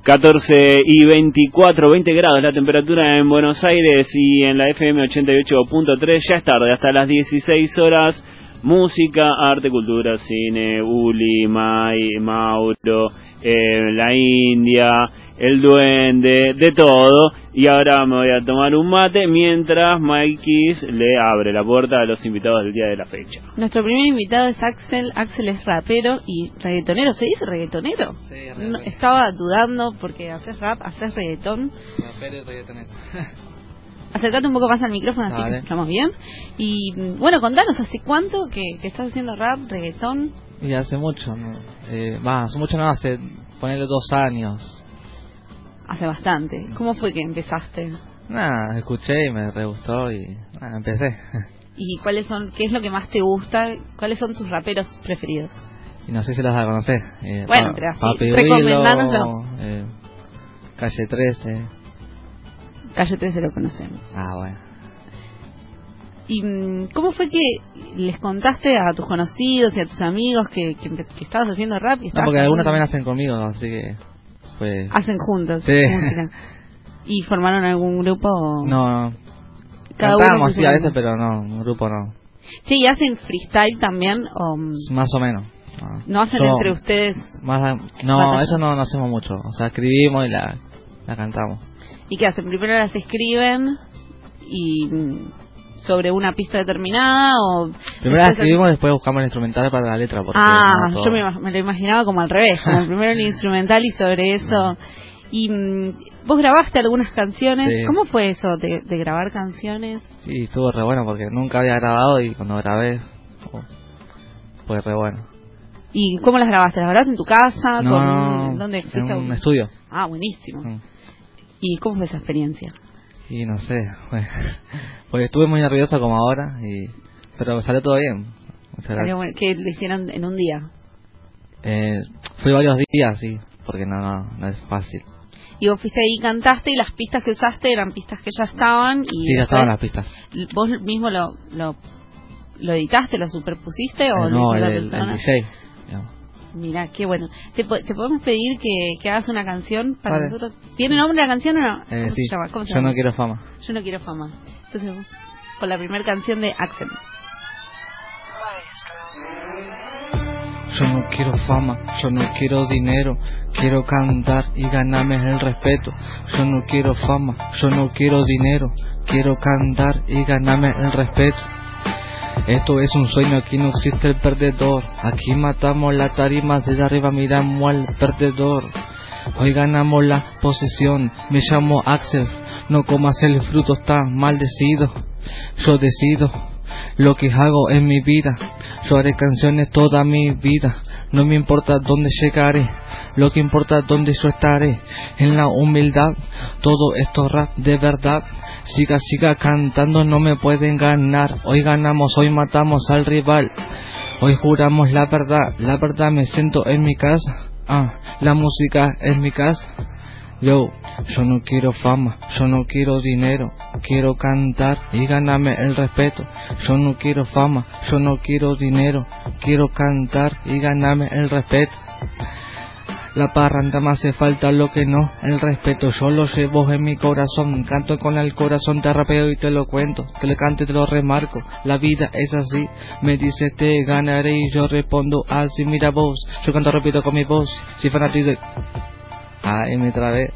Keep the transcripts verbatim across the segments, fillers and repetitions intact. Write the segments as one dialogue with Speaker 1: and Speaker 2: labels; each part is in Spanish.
Speaker 1: catorce y veinticuatro, veinte grados la temperatura en Buenos Aires y en la F M ochenta y ocho punto tres. Ya es tarde, hasta las dieciséis horas. Música, arte, cultura, cine, Uli, Mai, Mauro, eh, la India, el Duende, de todo. Y ahora me voy a tomar un mate mientras Maikis le abre la puerta a los invitados del día de la fecha.
Speaker 2: Nuestro primer invitado es Axel. Axel es rapero y reggaetonero. ¿Se dice reggaetonero?
Speaker 3: Sí, reggaetonero.
Speaker 2: No, estaba dudando porque haces rap, haces reggaetón.
Speaker 3: Rapero y reggaetonero.
Speaker 2: Acercate un poco más al micrófono, así
Speaker 3: Vale.
Speaker 2: que escuchamos bien. Y bueno, contanos, ¿hace cuánto que, que estás haciendo rap, reggaetón?
Speaker 3: Y hace mucho, ¿no? Eh, va, hace mucho no, hace ponerle dos años.
Speaker 2: Hace bastante. ¿Cómo fue que empezaste?
Speaker 3: Nada, escuché y me re gustó y nada, empecé.
Speaker 2: ¿Y cuáles son, qué es lo que más te gusta? ¿Cuáles son tus raperos preferidos?
Speaker 3: Y no sé si las vas a conocer. Eh,
Speaker 2: Bueno,
Speaker 3: pa
Speaker 2: pero así,
Speaker 3: Papi
Speaker 2: recomendánoslos.
Speaker 3: Willow, eh, Calle trece.
Speaker 2: Calle trece lo conocemos.
Speaker 3: Ah, bueno.
Speaker 2: ¿Y mm, cómo fue que les contaste a tus conocidos y a tus amigos que, que, que estabas haciendo rap? Y
Speaker 3: No,
Speaker 2: estabas
Speaker 3: porque algunos
Speaker 2: haciendo-
Speaker 3: también hacen conmigo, así que pues...
Speaker 2: Hacen juntos
Speaker 3: Sí.
Speaker 2: música. ¿Y formaron algún grupo? o-
Speaker 3: No, no.
Speaker 2: Cada uno
Speaker 3: Cantamos,
Speaker 2: con
Speaker 3: sí,
Speaker 2: su
Speaker 3: a
Speaker 2: banda.
Speaker 3: veces, pero no, un grupo no.
Speaker 2: Sí, ¿y hacen freestyle también? O, mm,
Speaker 3: Más o menos. No,
Speaker 2: ¿no hacen
Speaker 3: Somos
Speaker 2: entre ustedes?
Speaker 3: Más a- no,
Speaker 2: Batalla.
Speaker 3: eso no, no hacemos mucho. O sea, escribimos y la, la cantamos.
Speaker 2: ¿Y qué hacen? ¿Primero las escriben y mm, sobre una pista determinada? o
Speaker 3: Primero la
Speaker 2: después
Speaker 3: escribimos y después buscamos el instrumental para la letra. Porque
Speaker 2: Ah,
Speaker 3: no todo-
Speaker 2: yo me, ima- me lo imaginaba como al revés, como primero el instrumental y sobre eso. Y mm, vos grabaste algunas canciones.
Speaker 3: Sí.
Speaker 2: ¿Cómo fue eso de, de grabar canciones?
Speaker 3: Sí, estuvo re bueno porque nunca había grabado y cuando grabé oh, fue re bueno.
Speaker 2: ¿Y cómo las grabaste? ¿Las grabaste en tu casa?
Speaker 3: No,
Speaker 2: ¿Con
Speaker 3: no,
Speaker 2: un- ¿Dónde
Speaker 3: en
Speaker 2: fuiste? a
Speaker 3: un estudio.
Speaker 2: Ah, buenísimo.
Speaker 3: Mm.
Speaker 2: ¿Y cómo fue esa experiencia?
Speaker 3: Y no sé, fue- porque estuve muy nervioso como ahora, y pero salió todo bien. Muchas
Speaker 2: Salió
Speaker 3: gracias.
Speaker 2: bueno. ¿Qué lo hicieron en un día?
Speaker 3: Eh, fui varios días, sí, porque no, no, no es fácil.
Speaker 2: Y vos fuiste ahí y cantaste y las pistas que usaste eran pistas que ya estaban. Y
Speaker 3: Sí, ya
Speaker 2: después
Speaker 3: estaban las pistas.
Speaker 2: ¿Vos mismo lo, lo, lo editaste, lo superpusiste o
Speaker 3: Eh,
Speaker 2: lo
Speaker 3: no,
Speaker 2: hizo
Speaker 3: el,
Speaker 2: la
Speaker 3: el,
Speaker 2: persona?
Speaker 3: el D J. digamos.
Speaker 2: Mira, qué bueno. ¿Te, po- te podemos pedir que, que hagas una canción para
Speaker 3: Vale.
Speaker 2: nosotros? ¿Tiene nombre la canción o no?
Speaker 3: Eh,
Speaker 2: ¿Cómo
Speaker 3: sí,
Speaker 2: se llama? ¿Cómo se
Speaker 3: yo
Speaker 2: llama?
Speaker 3: no quiero fama.
Speaker 2: Yo no quiero fama. Entonces, con la primera canción de Axel.
Speaker 3: Yo no quiero fama, yo no quiero dinero, quiero cantar y ganarme el respeto. Yo no quiero fama, yo no quiero dinero, quiero cantar y ganarme el respeto. Esto es un sueño, aquí no existe el perdedor. Aquí matamos la tarima, desde arriba miramos al perdedor. Hoy ganamos la posición, me llamo Axel, no comas el fruto, está maldecido. Yo decido lo que hago en mi vida, yo haré canciones toda mi vida. No me importa dónde llegaré, lo que importa es dónde yo estaré. En la humildad, todo esto rap de verdad. Siga, siga cantando, no me pueden ganar. Hoy ganamos, hoy matamos al rival. Hoy juramos la verdad, la verdad me siento en mi casa. Ah, la música es mi casa. Yo, yo no quiero fama, yo no quiero dinero, quiero cantar y ganarme el respeto. Yo no quiero fama, yo no quiero dinero, quiero cantar y ganarme el respeto. La parranda me hace falta lo que no, el respeto yo lo llevo en mi corazón. Canto con el corazón, te rapeo y te lo cuento, te lo canto y te lo remarco. La vida es así, me dice te ganaré y yo respondo así. Mira vos, yo canto repito con mi voz, si fanático de... Ay, me trabé.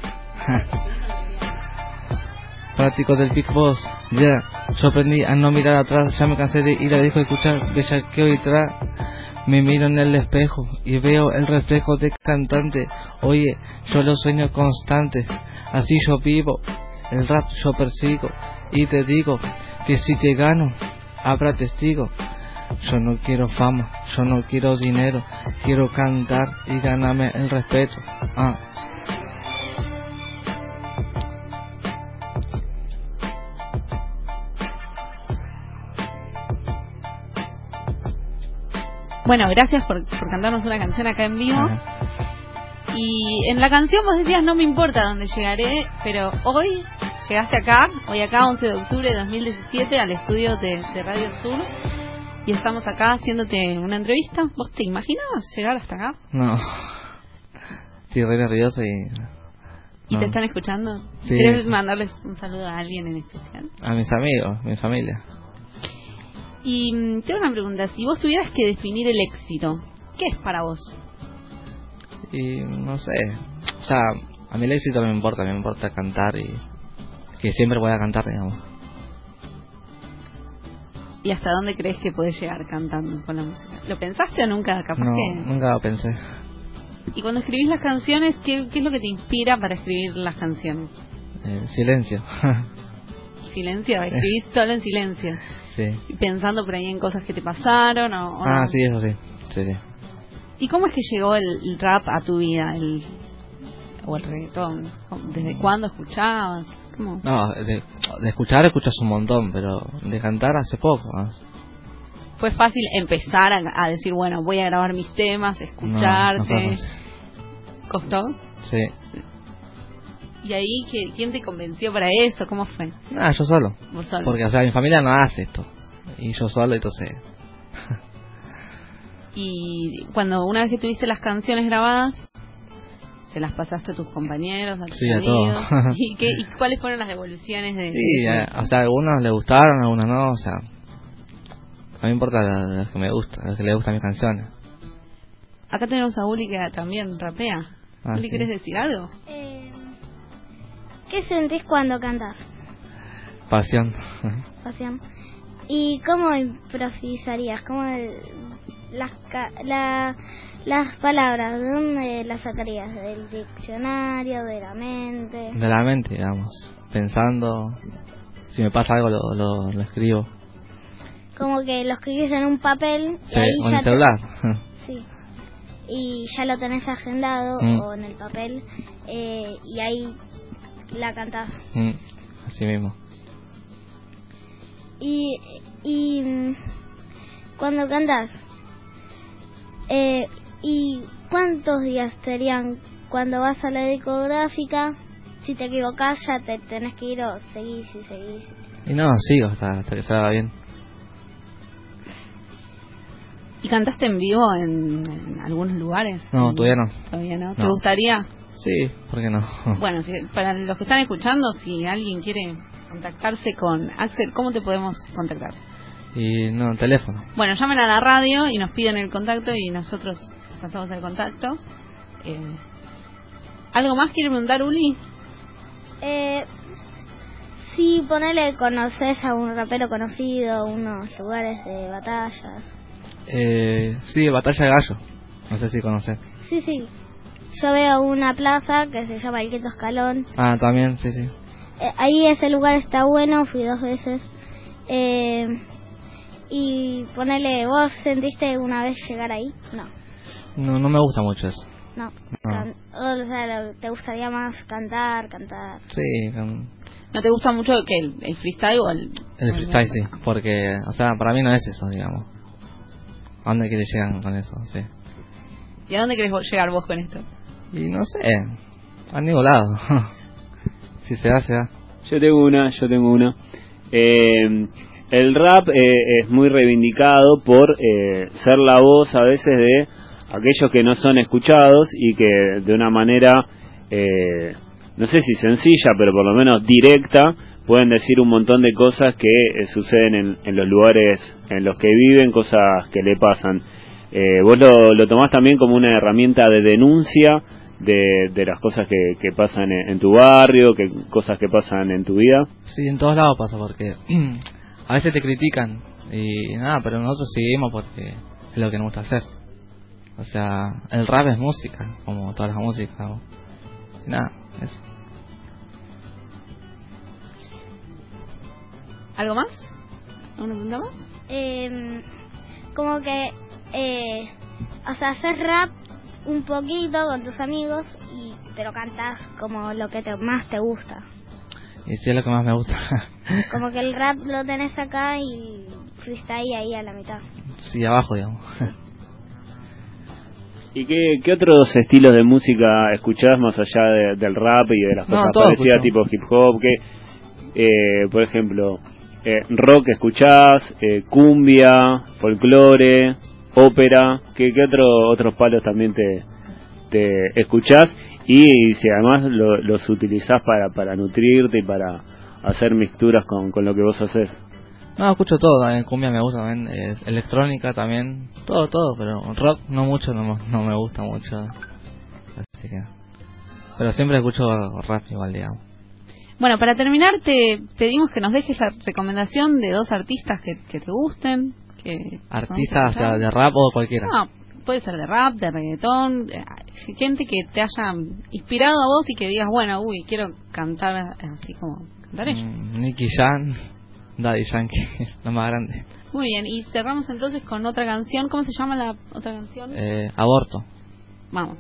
Speaker 3: Fanático del Big Boss, ya. Yeah. Yo aprendí a no mirar atrás, ya me cansé de ir a disco a escuchar bellaqueo y tra. Me miro en el espejo y veo el reflejo de cantante. Oye, yo lo sueño constante, así yo vivo, el rap yo persigo. Y te digo que si te gano, habrá testigo. Yo no quiero fama, yo no quiero dinero, quiero cantar y ganarme el respeto. Ah.
Speaker 2: Bueno, gracias por, por cantarnos una canción acá en vivo.
Speaker 3: Ajá.
Speaker 2: Y en la canción vos decías, no me importa dónde llegaré, pero hoy llegaste acá, hoy acá, once de octubre de dos mil diecisiete, al estudio de, de Radio Sur. Y estamos acá haciéndote una entrevista. ¿Vos te imaginabas llegar hasta acá?
Speaker 3: No. Estoy re nervioso y...
Speaker 2: ¿Y
Speaker 3: no.
Speaker 2: te están escuchando?
Speaker 3: Sí.
Speaker 2: ¿Quieres mandarles un saludo a alguien en especial?
Speaker 3: A mis amigos, mi familia.
Speaker 2: Y mm, tengo una pregunta. Si vos tuvieras que definir el éxito, ¿qué es para vos?
Speaker 3: Y no sé, o sea, a mí el éxito no me importa, a mí me importa cantar y que siempre pueda cantar, digamos.
Speaker 2: ¿Y hasta dónde crees que podés llegar cantando con la música? ¿Lo pensaste o nunca? Capaz
Speaker 3: No,
Speaker 2: que...
Speaker 3: nunca lo pensé.
Speaker 2: Y cuando escribís las canciones, ¿qué, qué es lo que te inspira para escribir las canciones?
Speaker 3: Eh, silencio.
Speaker 2: ¿Silencio? ¿Escribís solo en silencio?
Speaker 3: Sí.
Speaker 2: ¿Y pensando por ahí en cosas que te pasaron o, o
Speaker 3: Ah,
Speaker 2: no?
Speaker 3: sí, eso sí. Sí, sí.
Speaker 2: ¿Y cómo es que llegó el, el rap a tu vida? El, o el reggaetón. ¿Desde cuándo escuchabas? ¿Cómo?
Speaker 3: No, de, de escuchar escuchas un montón, pero de cantar hace poco. ¿No?
Speaker 2: ¿Fue fácil empezar a, a decir, bueno, voy a grabar mis temas, escucharte?
Speaker 3: No, no fue fácil.
Speaker 2: ¿Costó?
Speaker 3: Sí.
Speaker 2: ¿Y ahí ¿qué, quién te convenció para eso? ¿Cómo fue?
Speaker 3: Ah, yo solo.
Speaker 2: ¿Vos solo?
Speaker 3: Porque, o sea, mi familia no hace esto. Y yo solo, entonces...
Speaker 2: Y cuando una vez que tuviste las canciones grabadas, ¿se las pasaste a tus compañeros, a tus
Speaker 3: Sí, a
Speaker 2: amigos?
Speaker 3: todos.
Speaker 2: ¿Y, qué, ¿Y cuáles fueron las devoluciones de,
Speaker 3: Sí,
Speaker 2: de
Speaker 3: eh, o sea, algunos les gustaron, algunos no, o sea... A mí me importa los que me gustan, los que les gustan mis canciones.
Speaker 2: Acá tenemos a Uli que también rapea.
Speaker 3: Ah,
Speaker 2: Uli,
Speaker 3: sí.
Speaker 2: ¿querés decir algo?
Speaker 4: Eh, ¿Qué sentís cuando cantas?
Speaker 3: Pasión.
Speaker 4: Pasión. ¿Y cómo improvisarías? ¿Cómo el- las, ca- la, las palabras, de dónde las sacarías? ¿Del diccionario, de la mente?
Speaker 3: De la mente, digamos. Pensando, si me pasa algo lo, lo, lo escribo.
Speaker 4: Como que lo escribís en un papel y
Speaker 3: Sí,
Speaker 4: ahí
Speaker 3: o en
Speaker 4: ya
Speaker 3: el
Speaker 4: te-
Speaker 3: celular.
Speaker 4: sí. Y ya lo tenés agendado
Speaker 3: Mm.
Speaker 4: o en el papel eh, y ahí la cantás.
Speaker 3: Mm, Así mismo.
Speaker 4: Y, y mm, cuando cantás, eh, ¿y cuántos días serían cuando vas a la discográfica? Si te equivocás ya te tenés que ir o seguís y seguís.
Speaker 3: Y no, sigo hasta, hasta que salga bien.
Speaker 2: ¿Y cantaste en vivo en, en algunos lugares?
Speaker 3: No, todavía no.
Speaker 2: ¿Todavía no? ¿Te
Speaker 3: No.
Speaker 2: gustaría?
Speaker 3: Sí, ¿por qué no?
Speaker 2: Bueno, si, para los que están escuchando, si alguien quiere contactarse con Axel, ¿cómo te podemos contactar?
Speaker 3: Y no, teléfono.
Speaker 2: Bueno, llamen a la radio y nos piden el contacto y nosotros pasamos el contacto. Eh, ¿Algo más quiere preguntar, Uli?
Speaker 4: Eh, si ponele, conoces a un rapero conocido, unos lugares de batallas.
Speaker 3: Eh, sí, Batalla de Gallo. No sé si conoces.
Speaker 4: Sí, sí. Yo veo una plaza que se llama El Quinto Escalón.
Speaker 3: Ah, también, sí, sí.
Speaker 4: Eh, ahí ese lugar está bueno, fui dos veces. Eh, y ponele, ¿vos sentiste una vez llegar ahí? No,
Speaker 3: No, no me gusta mucho eso.
Speaker 4: no.
Speaker 3: No.
Speaker 4: Can- o sea, lo- ¿te gustaría más cantar, cantar?
Speaker 3: Sí, con-
Speaker 2: ¿No te gusta mucho que el, el freestyle o el...?
Speaker 3: el freestyle sí. Porque, o sea, para mí no es eso, digamos. ¿A dónde quieres llegar con eso? Sí.
Speaker 2: ¿Y a dónde querés vos- llegar vos con esto?
Speaker 3: Y no sé, a ningún lado. Si se da, se da.
Speaker 1: Yo tengo una, yo tengo una. Eh, el rap eh, es muy reivindicado por eh, ser la voz a veces de aquellos que no son escuchados y que de una manera, eh, no sé si sencilla, pero por lo menos directa, pueden decir un montón de cosas que eh, suceden en, en los lugares en los que viven, cosas que le pasan. Eh, vos lo, lo tomás también como una herramienta de denuncia de, de las cosas que, que pasan en, en tu barrio, que cosas que pasan en tu vida.
Speaker 3: Sí, en todos lados pasa porque a veces te critican y nada, pero nosotros seguimos porque es lo que nos gusta hacer. O sea, el rap es música, como todas las músicas. ¿No? Y nada, eso.
Speaker 2: ¿Algo más? ¿Alguna pregunta más?
Speaker 4: Eh, como que, eh, o sea, haces rap un poquito con tus amigos, y pero cantas como lo que te, más te gusta.
Speaker 3: Y sí es lo que más me gusta.
Speaker 4: Como que el rap lo tenés acá y freestyle ahí a la mitad.
Speaker 3: Sí, abajo, digamos.
Speaker 1: ¿Y qué, qué otros estilos de música escuchás más allá de- del rap y de las
Speaker 3: No,
Speaker 1: cosas
Speaker 3: todo
Speaker 1: parecidas,
Speaker 3: escucho.
Speaker 1: tipo hip hop? Que, eh, por ejemplo, eh, rock escuchás, eh, cumbia, folclore, ópera. ¿Qué, qué otro, otros palos también te, este, escuchás y si además lo, los utilizás para, para nutrirte y para hacer mixturas con, con lo que vos haces.
Speaker 3: No, escucho todo, también cumbia me gusta, también eh, electrónica también, todo, todo, pero rock no mucho, no, no me gusta mucho, así que, pero siempre escucho rap igual, digamos.
Speaker 2: Bueno, para terminar te pedimos que nos dejes la recomendación de dos artistas que, que te gusten. Que
Speaker 3: ¿Artistas, o sea, de rap o cualquiera?
Speaker 2: No, puede ser de rap, de reggaetón, de, gente que te haya inspirado a vos y que digas, bueno, uy, quiero cantar así como cantar ellos.
Speaker 3: Mm, Nicky Jam, Daddy Yankee, lo más grande.
Speaker 2: Muy bien, y cerramos entonces con otra canción. ¿Cómo se llama la otra canción?
Speaker 3: Eh, aborto.
Speaker 2: Vamos.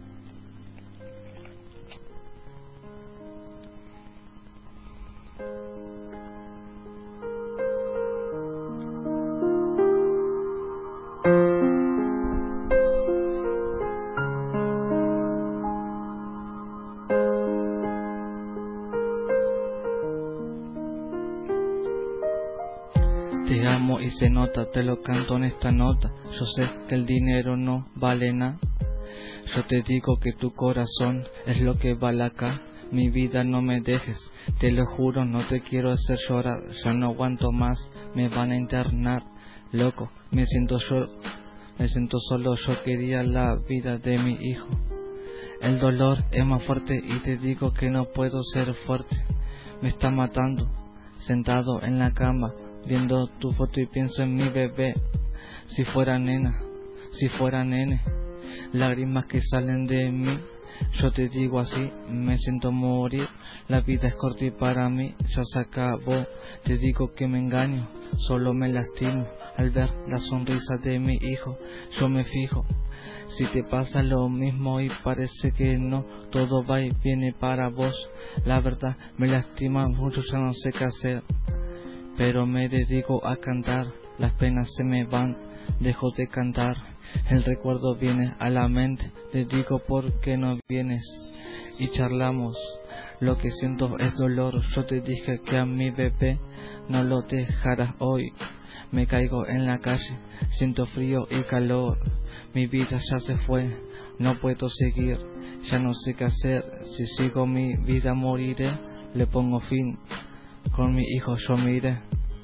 Speaker 3: Te amo y se nota, te lo canto en esta nota. Yo sé que el dinero no vale nada. Yo te digo que tu corazón es lo que vale acá. Mi vida, no me dejes, te lo juro, no te quiero hacer llorar. Ya no aguanto más, me van a internar. Loco, me siento yo, me siento solo. Yo quería la vida de mi hijo. El dolor es más fuerte y te digo que no puedo ser fuerte. Me está matando, sentado en la cama, viendo tu foto y pienso en mi bebé. Si fuera nena, si fuera nene, lágrimas que salen de mí. Yo te digo así, me siento morir. La vida es corta y para mí ya se acabó. Te digo que me engaño, solo me lastimo al ver la sonrisa de mi hijo. Yo me fijo, si te pasa lo mismo y parece que no, todo va y viene para vos. La verdad me lastima mucho, ya no sé qué hacer, pero me dedico a cantar. Las penas se me van, dejo de cantar. El recuerdo viene a la mente, te digo por qué no vienes y charlamos. Lo que siento es dolor, yo te dije que a mi bebé no lo dejarás hoy. Me caigo en la calle, siento frío y calor. Mi vida ya se fue, no puedo seguir, ya no sé qué hacer. Si sigo mi vida moriré, le pongo fin, con mi hijo yo me iré.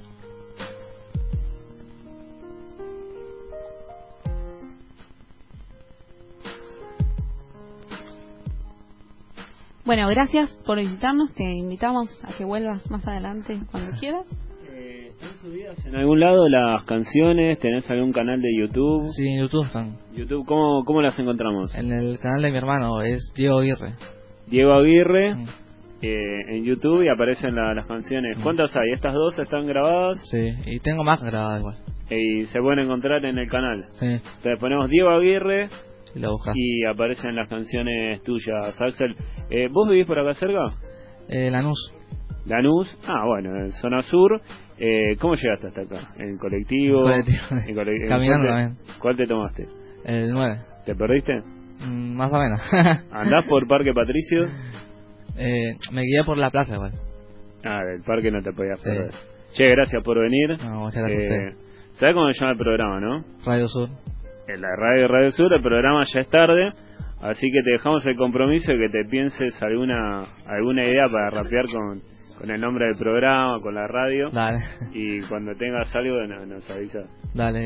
Speaker 2: Bueno, gracias por visitarnos. Te invitamos a que vuelvas más adelante cuando quieras.
Speaker 1: Eh, ¿Están subidas en algún lado las canciones? ¿Tenés algún canal de YouTube?
Speaker 3: Sí, en YouTube están.
Speaker 1: YouTube, ¿cómo, cómo las encontramos?
Speaker 3: En el canal de mi hermano, es Diego Aguirre.
Speaker 1: Diego Aguirre,
Speaker 3: Mm.
Speaker 1: eh, en YouTube, y aparecen la, las canciones.
Speaker 3: Mm.
Speaker 1: ¿Cuántas hay? ¿Estas dos están grabadas?
Speaker 3: Sí, y tengo más grabadas igual.
Speaker 1: Y se pueden encontrar en el canal.
Speaker 3: Sí,
Speaker 1: Entonces ponemos Diego Aguirre
Speaker 3: y la buscas.
Speaker 1: y aparecen las canciones tuyas, Axel. Eh, ¿Vos vivís por acá cerca?
Speaker 3: Eh, Lanús.
Speaker 1: Lanús. Ah, bueno, en zona sur. Eh, ¿Cómo llegaste hasta acá? ¿En colectivo?
Speaker 3: Colectivo.
Speaker 1: ¿En cole- en
Speaker 3: Caminando
Speaker 1: cuál te-
Speaker 3: también.
Speaker 1: ¿Cuál te tomaste?
Speaker 3: El nueve.
Speaker 1: ¿Te perdiste?
Speaker 3: Mm, más o menos.
Speaker 1: ¿Andás por Parque Patricio?
Speaker 3: eh, me guié por la plaza igual.
Speaker 1: Ah, del parque no te podías
Speaker 3: Sí.
Speaker 1: perder. Che, gracias por venir.
Speaker 3: No, muchas gracias a
Speaker 1: Eh, ¿Sabés cómo se llama el programa, no?
Speaker 3: Radio Sur.
Speaker 1: En la radio Radio Sur, el programa ya es tarde, así que te dejamos el compromiso de que te pienses alguna alguna idea para rapear con, con el nombre del programa, con la radio.
Speaker 3: Dale.
Speaker 1: Y cuando tengas algo nos, nos avisas.
Speaker 3: Dale.